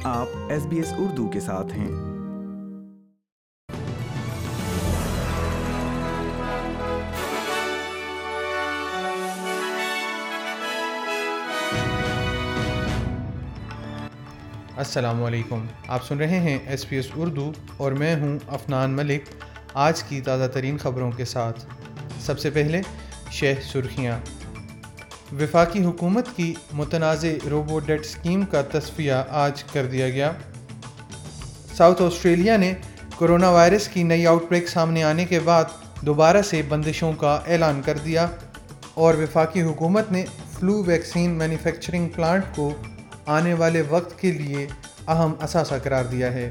آپ SBS اردو کے ساتھ ہیں۔ السلام علیکم، آپ سن رہے ہیں SBS اردو اور میں ہوں افنان ملک۔ آج کی تازہ ترین خبروں کے ساتھ سب سے پہلے شہ سرخیاں۔ وفاقی حکومت کی متنازع روبو ڈیٹ اسکیم کا تصفیہ آج کر دیا گیا۔ ساؤتھ آسٹریلیا نے کرونا وائرس کی نئی آؤٹ بریک سامنے آنے کے بعد دوبارہ سے بندشوں کا اعلان کر دیا، اور وفاقی حکومت نے فلو ویکسین مینوفیکچرنگ پلانٹ کو آنے والے وقت کے لیے اہم اثاثہ قرار دیا ہے۔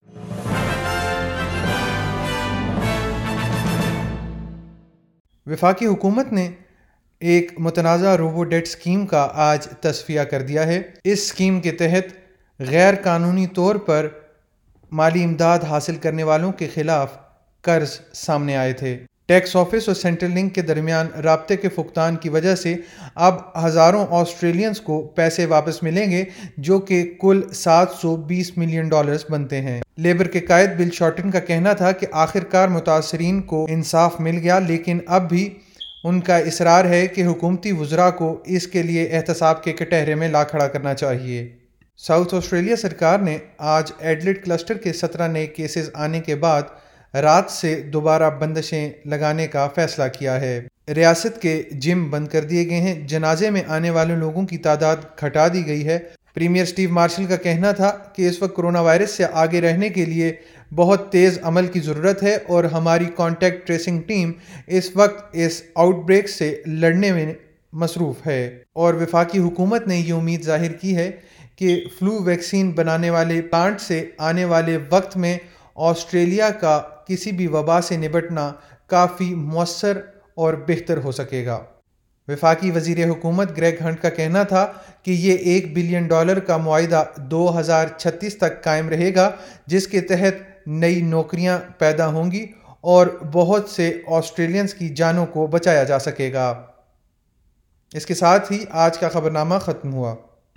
وفاقی حکومت نے ایک متنازع روبو ڈیٹ اسکیم کا آج تصفیہ کر دیا ہے۔ اس اسکیم کے تحت غیر قانونی طور پر مالی امداد حاصل کرنے والوں کے خلاف قرض سامنے آئے تھے۔ ٹیکس آفس اور سینٹرل لنک کے درمیان رابطے کے فقدان کی وجہ سے اب ہزاروں آسٹریلینز کو پیسے واپس ملیں گے، جو کہ کل $720 ملین بنتے ہیں۔ لیبر کے قائد بل شارٹن کا کہنا تھا کہ آخرکار متاثرین کو انصاف مل گیا، لیکن اب بھی ان کا اصرار ہے کہ حکومتی وزراء کو اس کے لیے احتساب کے کٹہرے میں لا کھڑا کرنا چاہیے۔ ساؤتھ آسٹریلیا سرکار نے آج ایڈلیڈ کلسٹر کے 17 نئے کیسز آنے کے بعد رات سے دوبارہ بندشیں لگانے کا فیصلہ کیا ہے۔ ریاست کے جم بند کر دیے گئے ہیں، جنازے میں آنے والے لوگوں کی تعداد گھٹا دی گئی ہے۔ پریمیئر اسٹیو مارشل کا کہنا تھا کہ اس وقت کرونا وائرس سے آگے رہنے کے لیے بہت تیز عمل کی ضرورت ہے، اور ہماری کانٹیکٹ ٹریسنگ ٹیم اس وقت اس آؤٹ بریک سے لڑنے میں مصروف ہے۔ اور وفاقی حکومت نے یہ امید ظاہر کی ہے کہ فلو ویکسین بنانے والے پلانٹ سے آنے والے وقت میں آسٹریلیا کا کسی بھی وبا سے نمٹنا کافی مؤثر اور بہتر ہو سکے گا۔ وفاقی وزیر حکومت گریگ ہنٹ کا کہنا تھا کہ یہ $1 بلین کا معاہدہ 2036 تک قائم رہے گا، جس کے تحت نئی نوکریاں پیدا ہوں گی اور بہت سے آسٹریلینز کی جانوں کو بچایا جا سکے گا۔ اس کے ساتھ ہی آج کا خبرنامہ ختم ہوا۔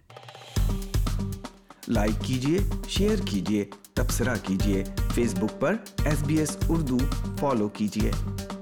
لائک کیجیے، شیئر کیجیے، تبصرہ کیجیے، فیس بک پر SBS اردو فالو کیجیے۔